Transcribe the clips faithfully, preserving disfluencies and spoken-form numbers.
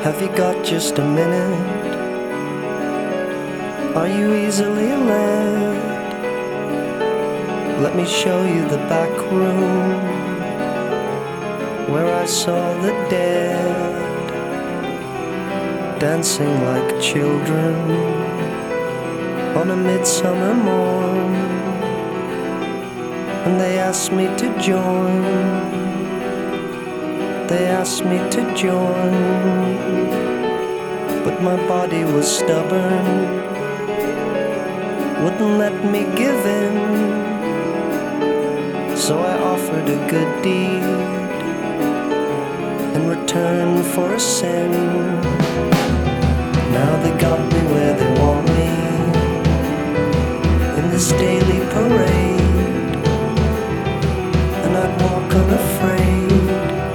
Have you got just a minute? Are you easily led? Let me show you the back room where I saw the dead dancing like children on a midsummer morn. And they asked me to join, they asked me to join, but my body was stubborn, wouldn't let me give in. So I offered a good deed in return for a sin. Now they got me where they want me, in this daily parade, and I'd walk unafraid,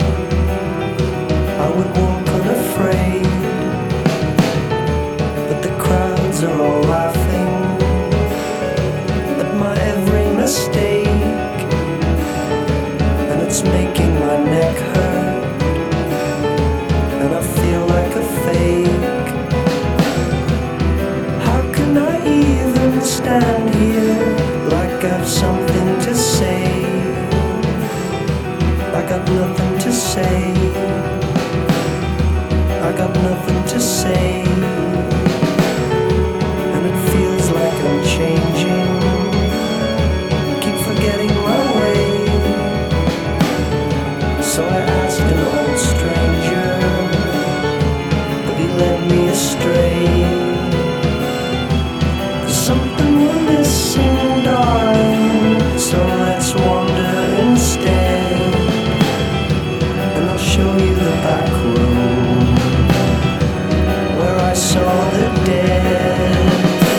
I would walk unafraid. But the crowds are all laughing at my every mistake, and it's making my neck hurt, and I feel like a fake. How can I even stand here like I've something to say? I got nothing to say, I got nothing to say, and it feels like I'm changing, keep forgetting my way. So I asked an old stranger, but he led me astray. There's something we're missing, darling, so let's wander instead, and I'll show you the back room where I saw the dead.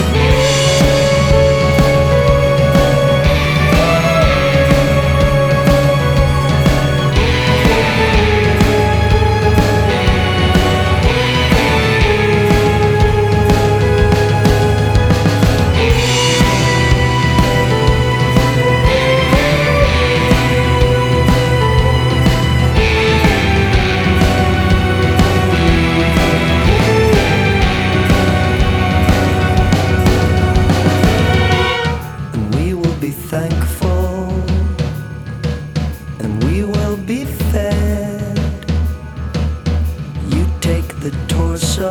Thankful, and we will be fed. You take the torso,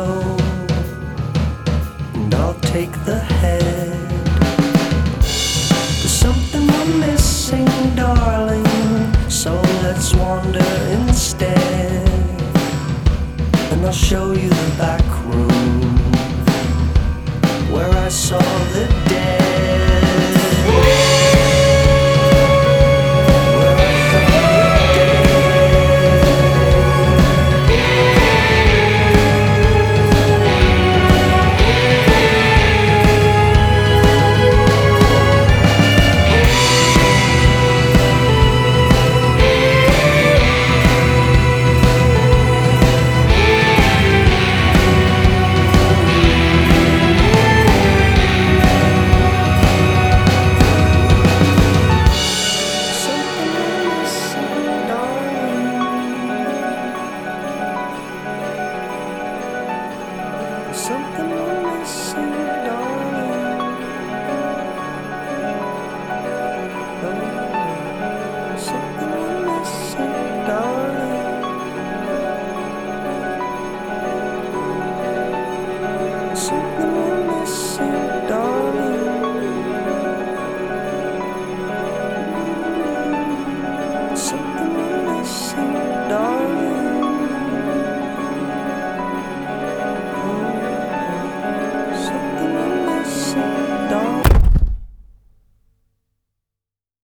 and I'll take the head. There's something we're missing, darling, so let's wander instead, and I'll show you the back room where I saw the